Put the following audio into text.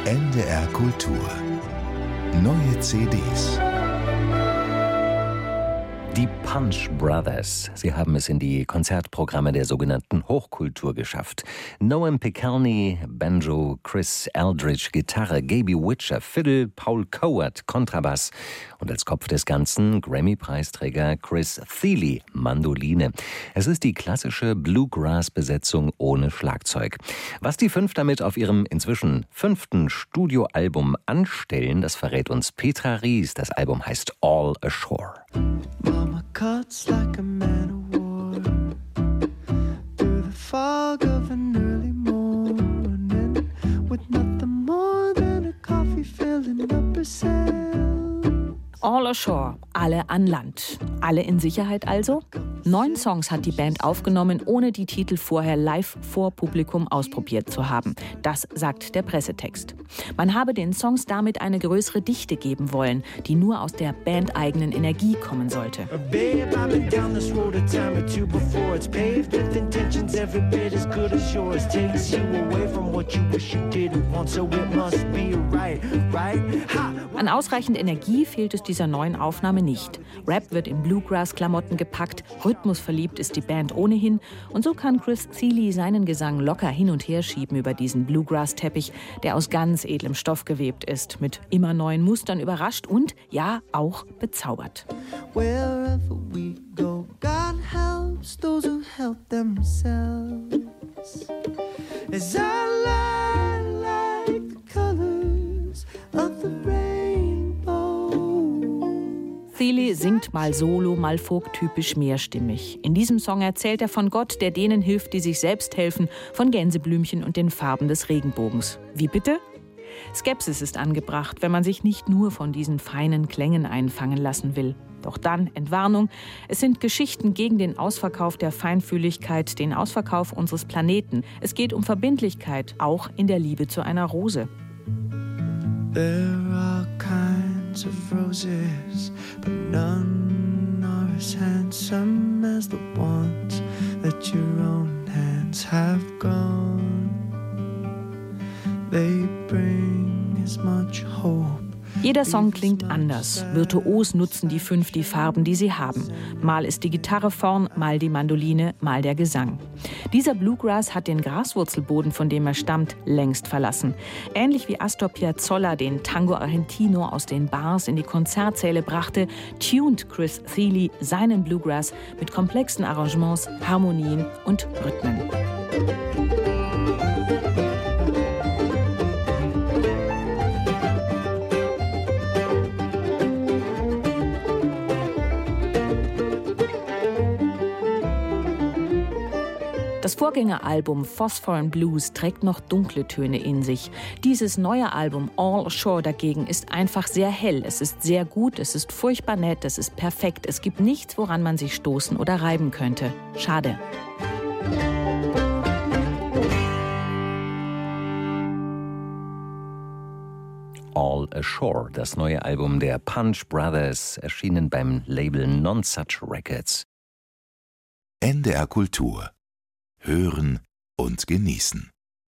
NDR Kultur. Neue CDs. Die Punch Brothers. Sie haben es in die Konzertprogramme der sogenannten Hochkultur geschafft. Noam Pikelny, Banjo, Chris Eldridge, Gitarre, Gaby Witcher, Fiddle, Paul Coward, Kontrabass und als Kopf des Ganzen Grammy-Preisträger Chris Thile, Mandoline. Es ist die klassische Bluegrass-Besetzung ohne Schlagzeug. Was die fünf damit auf ihrem inzwischen 5. Studioalbum anstellen, das verrät uns Petra Ries. Das Album heißt All Ashore. Mama cuts like a man of war through the fog of an early morning with nothing more than a coffee filling up her cell. All ashore, alle an Land. Alle in Sicherheit also? 9 Songs hat die Band aufgenommen, ohne die Titel vorher live vor Publikum ausprobiert zu haben. Das sagt der Pressetext. Man habe den Songs damit eine größere Dichte geben wollen, die nur aus der bandeigenen Energie kommen sollte. An ausreichend Energie fehlt es dieser neuen Aufnahme nicht. Rap wird in Bluegrass-Klamotten gepackt, rhythmusverliebt ist die Band ohnehin und so kann Chris Thile seinen Gesang locker hin und her schieben über diesen Bluegrass-Teppich, der aus ganz edlem Stoff gewebt ist, mit immer neuen Mustern überrascht und, ja, auch bezaubert. Wherever we go, God helps those who help themselves. As I lie like the colors of the rainbow. Thile singt mal solo, mal folktypisch mehrstimmig. In diesem Song erzählt er von Gott, der denen hilft, die sich selbst helfen, von Gänseblümchen und den Farben des Regenbogens. Wie bitte? Skepsis ist angebracht, wenn man sich nicht nur von diesen feinen Klängen einfangen lassen will. Doch dann, Entwarnung, es sind Geschichten gegen den Ausverkauf der Feinfühligkeit, den Ausverkauf unseres Planeten. Es geht um Verbindlichkeit, auch in der Liebe zu einer Rose. There are kinds of roses, but none are as handsome as the ones that your own hands have grown. They bring as much hope. Jeder Song klingt anders. Virtuos nutzen die 5 die Farben, die sie haben. Mal ist die Gitarre vorn, mal die Mandoline, mal der Gesang. Dieser Bluegrass hat den Graswurzelboden, von dem er stammt, längst verlassen. Ähnlich wie Astor Piazzolla den Tango Argentino aus den Bars in die Konzertsäle brachte, tuned Chris Thile seinen Bluegrass mit komplexen Arrangements, Harmonien und Rhythmen. Das Vorgängeralbum Phosphor and Blues trägt noch dunkle Töne in sich. Dieses neue Album All Ashore dagegen ist einfach sehr hell. Es ist sehr gut, es ist furchtbar nett, es ist perfekt. Es gibt nichts, woran man sich stoßen oder reiben könnte. Schade. All Ashore, das neue Album der Punch Brothers, erschienen beim Label Nonsuch Records. NDR Kultur. Hören und genießen.